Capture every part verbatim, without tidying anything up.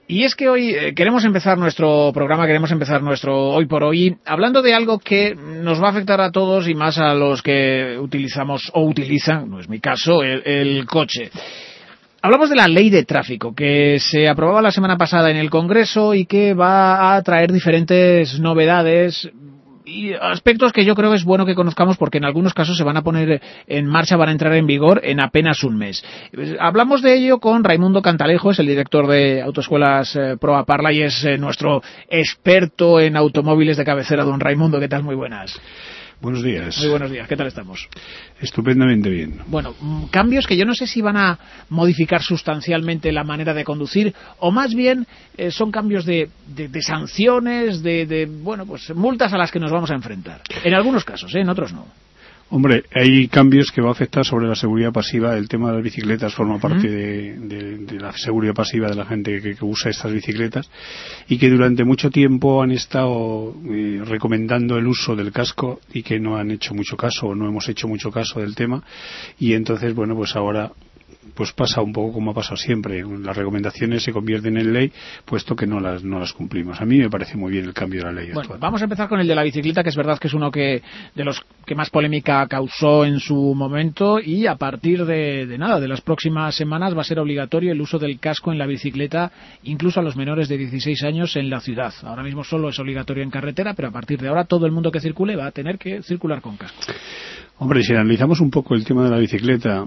Y es que hoy eh, queremos empezar nuestro programa, queremos empezar nuestro Hoy por Hoy, hablando de algo que nos va a afectar a todos y más a los que utilizamos o utilizan, no es mi caso, el, el coche. Hablamos de la ley de tráfico, que se aprobaba la semana pasada en el Congreso y que va a traer diferentes novedades y aspectos que yo creo que es bueno que conozcamos porque en algunos casos se van a poner en marcha, van a entrar en vigor en apenas un mes. Hablamos de ello con Raimundo Cantalejo, es el director de Autoescuelas eh, Proa Parla y es eh, nuestro experto en automóviles de cabecera. Don Raimundo, ¿qué tal? Muy buenas. Buenos días. Muy buenos días, ¿qué tal estamos? Estupendamente bien. Bueno, cambios que yo no sé si van a modificar sustancialmente la manera de conducir o más bien eh, son cambios de, de, de sanciones, de, de, bueno, pues multas a las que nos vamos a enfrentar. En algunos casos, ¿eh? En otros no. Hombre, hay cambios que va a afectar sobre la seguridad pasiva. El tema de las bicicletas forma parte ¿Mm? de, de, de la seguridad pasiva de la gente que, que usa estas bicicletas y que durante mucho tiempo han estado eh, recomendando el uso del casco y que no han hecho mucho caso o no hemos hecho mucho caso del tema y entonces, bueno, pues ahora pues pasa un poco como ha pasado siempre. Las recomendaciones se convierten en ley, puesto que no las no las cumplimos. A mí me parece muy bien el cambio de la ley bueno, actual. Vamos a empezar con el de la bicicleta, que es verdad que es uno que de los que más polémica causó en su momento y a partir de, de nada, de las próximas semanas va a ser obligatorio el uso del casco en la bicicleta, incluso a los menores de dieciséis años en la ciudad. Ahora mismo solo es obligatorio en carretera, pero a partir de ahora todo el mundo que circule va a tener que circular con casco. Hombre, si analizamos un poco el tema de la bicicleta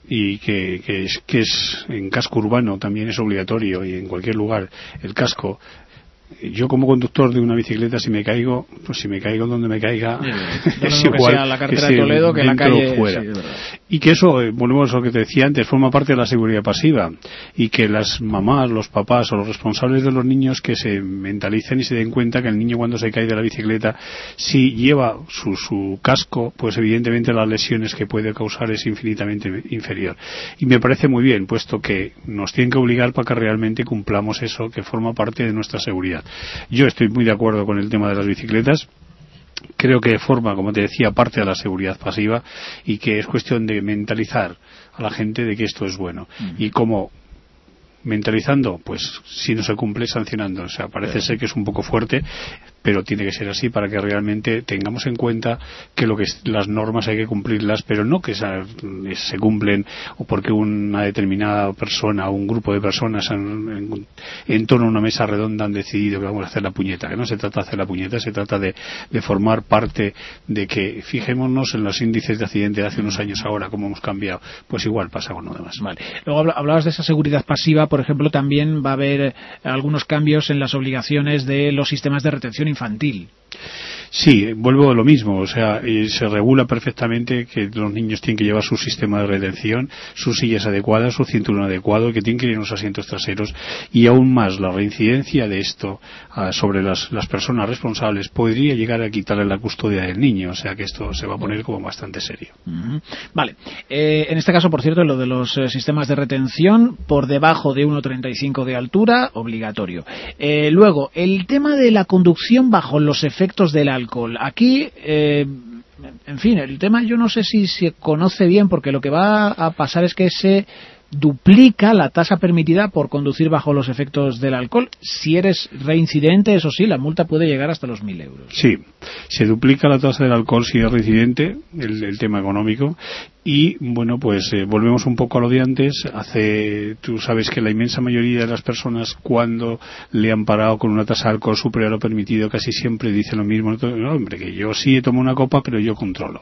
y que, que, es, que es en casco urbano también es obligatorio y en cualquier lugar el casco, yo como conductor de una bicicleta si me caigo, pues si me caigo donde me caiga sí, es igual que sea la carretera que de Toledo que la calle fuera. Sí, y que eso, eh, volvemos a lo que te decía antes, forma parte de la seguridad pasiva y que las mamás, los papás o los responsables de los niños que se mentalicen y se den cuenta que el niño cuando se cae de la bicicleta si lleva su, su casco, pues evidentemente las lesiones que puede causar es infinitamente inferior. Y me parece muy bien, puesto que nos tienen que obligar para que realmente cumplamos eso que forma parte de nuestra seguridad. Yo estoy muy de acuerdo con el tema de las bicicletas. Creo que forma, como te decía, parte de la seguridad pasiva y que es cuestión de mentalizar a la gente de que esto es bueno. Mm. Y como mentalizando, pues si no se cumple, sancionando. O sea, parece sí. ser que es un poco fuerte, pero tiene que ser así para que realmente tengamos en cuenta que lo que es, las normas hay que cumplirlas, pero no que esa, se cumplen o porque una determinada persona o un grupo de personas en, en, en torno a una mesa redonda han decidido que vamos a hacer la puñeta. Que no se trata de hacer la puñeta, se trata de, de formar parte de que, fijémonos en los índices de accidente de hace unos años ahora, cómo hemos cambiado. Pues igual pasa con lo demás. Vale. Luego hablabas de esa seguridad pasiva, por ejemplo, también va a haber algunos cambios en las obligaciones de los sistemas de retención infantil. Sí, vuelvo a lo mismo, o sea, se regula perfectamente que los niños tienen que llevar su sistema de retención, sus sillas adecuadas, su cinturón adecuado, que tienen que ir en los asientos traseros y aún más la reincidencia de esto uh, sobre las, las personas responsables podría llegar a quitarle la custodia del niño, o sea que esto se va a poner como bastante serio. Uh-huh. Vale, eh, en este caso, por cierto, lo de los eh, sistemas de retención por debajo de uno treinta y cinco de altura, obligatorio. Eh, luego, el tema de la conducción bajo los efectos de la alcohol. Aquí, eh, en fin, el tema yo no sé si se conoce bien porque lo que va a pasar es que se duplica la tasa permitida por conducir bajo los efectos del alcohol. Si eres reincidente, eso sí, la multa puede llegar hasta los mil euros. Sí, se duplica la tasa del alcohol si es reincidente, el, el tema económico. Y, bueno, pues eh, volvemos un poco a lo de antes. Hace, tú sabes que la inmensa mayoría de las personas, cuando le han parado con una tasa de alcohol superior a lo permitido, casi siempre dicen lo mismo. No, hombre, que yo sí tomo una copa, pero yo controlo.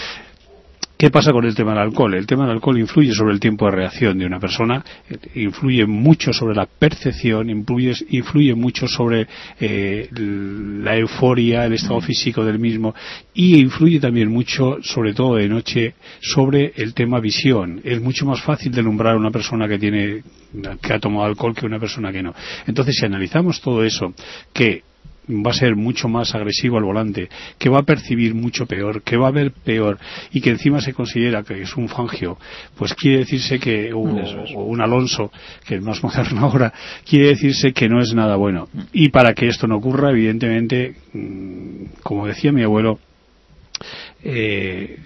¿Qué pasa con el tema del alcohol? El tema del alcohol influye sobre el tiempo de reacción de una persona, influye mucho sobre la percepción, influye, influye mucho sobre eh, la euforia, el estado físico del mismo y influye también mucho, sobre todo de noche, sobre el tema visión. Es mucho más fácil deslumbrar a una persona que tiene que ha tomado alcohol que una persona que no. Entonces, si analizamos todo eso, que va a ser mucho más agresivo al volante, que va a percibir mucho peor, que va a ver peor y que encima se considera que es un Fangio, pues quiere decirse que, o, o un Alonso, que es más moderno ahora, quiere decirse que no es nada bueno. Y para que esto no ocurra, evidentemente, como decía mi abuelo, eh,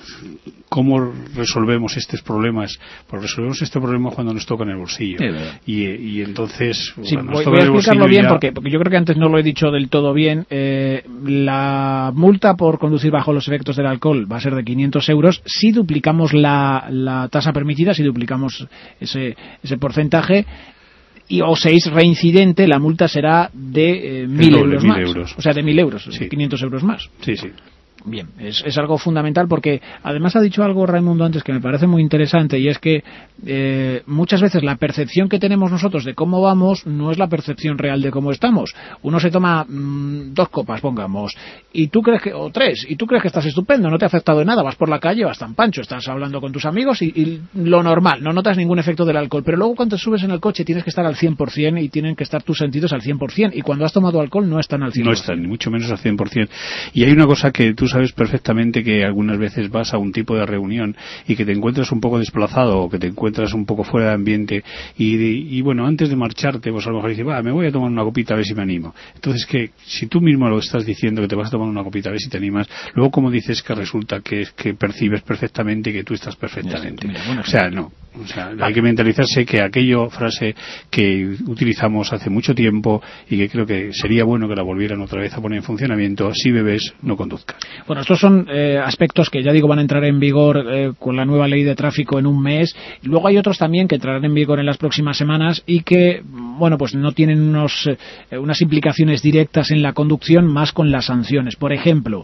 ¿cómo resolvemos estos problemas? Pues resolvemos este problema cuando nos toca en el bolsillo. Sí, y, y entonces... Sí, voy, voy a explicarlo bien ya... porque, porque yo creo que antes no lo he dicho del todo bien. Eh, la multa por conducir bajo los efectos del alcohol va a ser de quinientos euros. Si duplicamos la, la tasa permitida, si duplicamos ese, ese porcentaje, y o seis reincidente, la multa será de eh, mil euros más. euros. O sea, de mil euros, sí. quinientos euros más. Sí, sí. Bien, es, es algo fundamental porque además ha dicho algo Raimundo antes que me parece muy interesante, y es que eh, muchas veces la percepción que tenemos nosotros de cómo vamos no es la percepción real de cómo estamos. Uno se toma mmm, dos copas, pongamos, y tú crees que, o tres, y tú crees que estás estupendo, no te ha afectado de nada, vas por la calle, vas tan pancho, estás hablando con tus amigos y, y lo normal, no notas ningún efecto del alcohol, pero luego cuando te subes en el coche tienes que estar al cien por ciento y tienen que estar tus sentidos al cien por ciento, y cuando has tomado alcohol no están al cien por ciento. No están, ni mucho menos al cien por ciento. Y hay una cosa que tú sabes perfectamente, que algunas veces vas a un tipo de reunión y que te encuentras un poco desplazado o que te encuentras un poco fuera de ambiente y, y bueno, antes de marcharte, pues a lo mejor dices, va, me voy a tomar una copita a ver si me animo. Entonces, que si tú mismo lo estás diciendo que te vas a tomar una copita a ver si te animas, luego como dices que resulta que, que percibes perfectamente que tú estás perfectamente. Mira, bueno, o sea, no. O sea, hay que mentalizarse que aquello, frase que utilizamos hace mucho tiempo y que creo que sería bueno que la volvieran otra vez a poner en funcionamiento: si bebes, no conduzcas. Bueno, estos son eh, aspectos que ya digo van a entrar en vigor eh, con la nueva ley de tráfico en un mes. Luego hay otros también que entrarán en vigor en las próximas semanas y que, bueno, pues no tienen unos, eh, unas implicaciones directas en la conducción, más con las sanciones. Por ejemplo,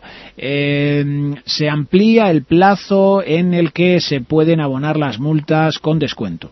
eh, se amplía el plazo en el que se pueden abonar las multas con descuento.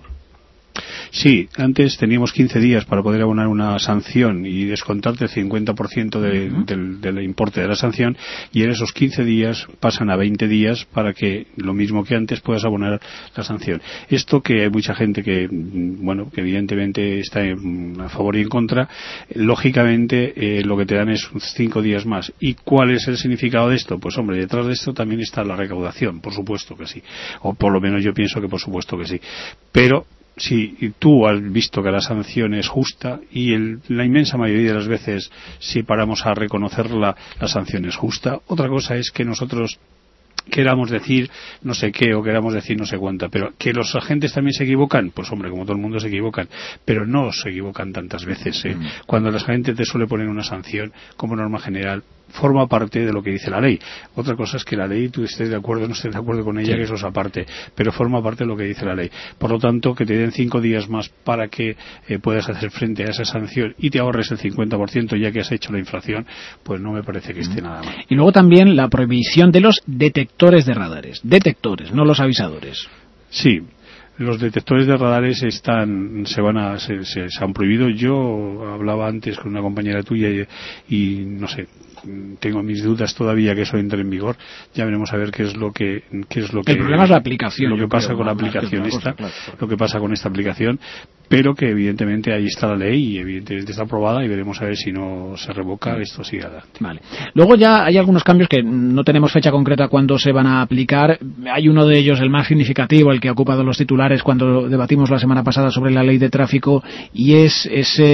Sí, antes teníamos quince días para poder abonar una sanción y descontarte el cincuenta por ciento de, uh-huh. del, del importe de la sanción, y en esos quince días pasan a veinte días para que, lo mismo que antes, puedas abonar la sanción. Esto, que hay mucha gente que, bueno, que evidentemente está en, a favor y en contra, lógicamente eh, lo que te dan es cinco días más. ¿Y cuál es el significado de esto? Pues hombre, detrás de esto también está la recaudación, por supuesto que sí. O por lo menos yo pienso que por supuesto que sí. Pero si tú has visto que la sanción es justa, y el, la inmensa mayoría de las veces, si paramos a reconocerla, la sanción es justa. Otra cosa es que nosotros queramos decir no sé qué o queramos decir no sé cuánta, pero que los agentes también se equivocan, pues hombre, como todo el mundo se equivocan, pero no se equivocan tantas veces, ¿eh? Mm. Cuando la gente te suele poner una sanción, como norma general, forma parte de lo que dice la ley. Otra cosa es que la ley, tú estés de acuerdo o no estés de acuerdo con ella, sí, que eso es aparte, pero forma parte de lo que dice la ley. Por lo tanto, que te den cinco días más para que eh, puedas hacer frente a esa sanción y te ahorres el cincuenta por ciento ya que has hecho la infracción, pues no me parece que esté mm. nada mal. Y luego también la prohibición de los detectores de radares. Detectores, no los avisadores. Sí. Los detectores de radares están, se van a, se, se, se han prohibido. Yo hablaba antes con una compañera tuya y, y no sé, tengo mis dudas todavía que eso entre en vigor. Ya veremos a ver qué es lo que, qué es lo que. El problema es la aplicación. Lo que pasa creo, con la aplicación esta, claro, claro. lo que pasa con esta aplicación, pero que evidentemente ahí está la ley y evidentemente está aprobada, y veremos a ver si no se revoca, esto sigue adelante. Vale. Luego ya hay algunos cambios que no tenemos fecha concreta cuándo se van a aplicar. Hay uno de ellos, el más significativo, el que ha ocupado los titulares cuando debatimos la semana pasada sobre la ley de tráfico, y es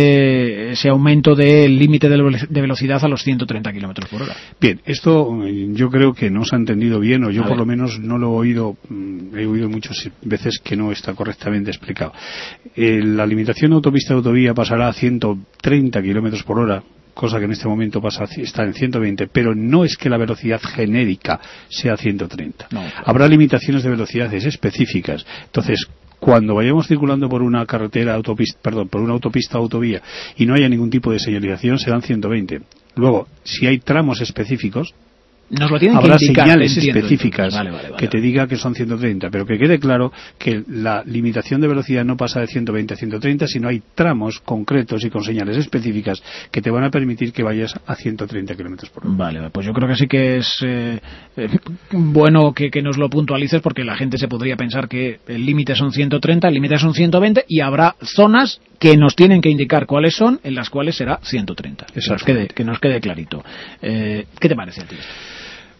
ese, ese aumento del límite de velocidad a los ciento treinta kilómetros por hora. Bien, esto yo creo que no se ha entendido bien, o yo por lo menos no lo he oído, he oído muchas veces que no está correctamente explicado. Eh, la limitación de autopista de autovía pasará a ciento treinta kilómetros por hora, cosa que en este momento pasa, está en ciento veinte, pero no es que la velocidad genérica sea ciento treinta. No, claro. Habrá limitaciones de velocidades específicas. Entonces, cuando vayamos circulando por una carretera, autopista, perdón, por una autopista o autovía y no haya ningún tipo de señalización, serán ciento veinte. Luego, si hay tramos específicos, Nos lo tienen habrá que indicar, señales entiendo, específicas vale, vale, vale, que te diga que son ciento treinta, pero que quede claro que la limitación de velocidad no pasa de ciento veinte a ciento treinta, sino hay tramos concretos y con señales específicas que te van a permitir que vayas a ciento treinta kilómetros por hora. Vale, pues yo creo que sí que es eh, eh, bueno que, que nos lo puntualices, porque la gente se podría pensar que el límite son ciento treinta, el límite son ciento veinte, y habrá zonas que nos tienen que indicar cuáles son, en las cuales será ciento treinta. Que nos quede, que nos quede clarito. Eh, ¿Qué te parece a ti?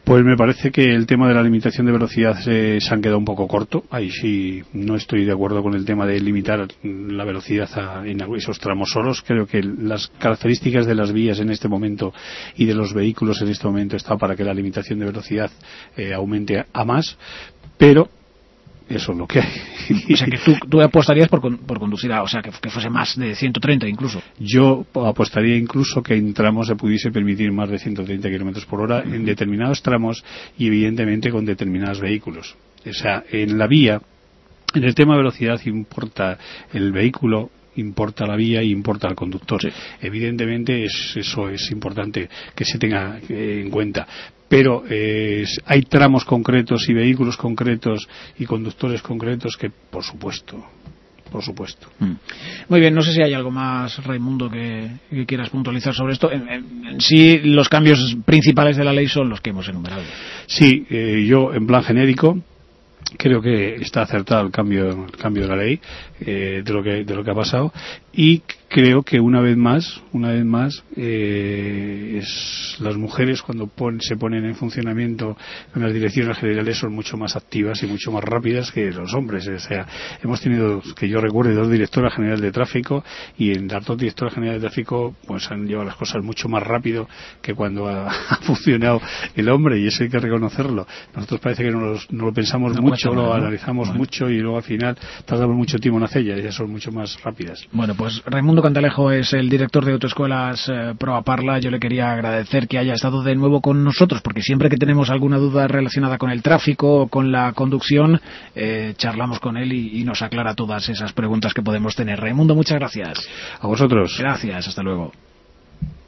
Pues me parece que el tema de la limitación de velocidad eh, se han quedado un poco corto. Ahí sí no estoy de acuerdo con el tema de limitar la velocidad a, en esos tramos solos. Creo que las características de las vías en este momento y de los vehículos en este momento está para que la limitación de velocidad eh, aumente a más, pero eso es lo que hay. O sea, que tú, tú apostarías por, por conducir a, o sea, que, que fuese más de ciento treinta incluso. Yo apostaría incluso que en tramos se pudiese permitir más de ciento treinta kilómetros por hora en determinados tramos y evidentemente con determinados vehículos. O sea, en la vía, en el tema de velocidad importa el vehículo, importa la vía y importa el conductor. Sí. Evidentemente es, eso es importante que se tenga eh, en cuenta. Pero eh, hay tramos concretos y vehículos concretos y conductores concretos que, por supuesto, por supuesto. Mm. Muy bien, no sé si hay algo más, Raimundo, que, que quieras puntualizar sobre esto. En, en, en sí, los cambios principales de la ley son los que hemos enumerado. Sí, eh, yo en plan genérico creo que está acertado el cambio el cambio de la ley eh, de lo que de lo que ha pasado, y creo que una vez más una vez más eh, es, las mujeres cuando pon, se ponen en funcionamiento en las direcciones generales son mucho más activas y mucho más rápidas que los hombres. O sea, hemos tenido, que yo recuerde, dos directoras generales de tráfico, y en las dos directoras generales de tráfico pues han llevado las cosas mucho más rápido que cuando ha, ha funcionado el hombre, y eso hay que reconocerlo. Nosotros parece que no, los, no lo pensamos no mucho, lo analizamos bueno. mucho, y luego al final tardamos mucho tiempo en hacerlas, y ellas son mucho más rápidas. Bueno, pues Raimundo Cantalejo es el director de Autoescuelas eh, Proa Parla. Yo le quería agradecer que haya estado de nuevo con nosotros, porque siempre que tenemos alguna duda relacionada con el tráfico o con la conducción, eh, charlamos con él y, y nos aclara todas esas preguntas que podemos tener. Raimundo, muchas gracias. A vosotros. Gracias, hasta luego.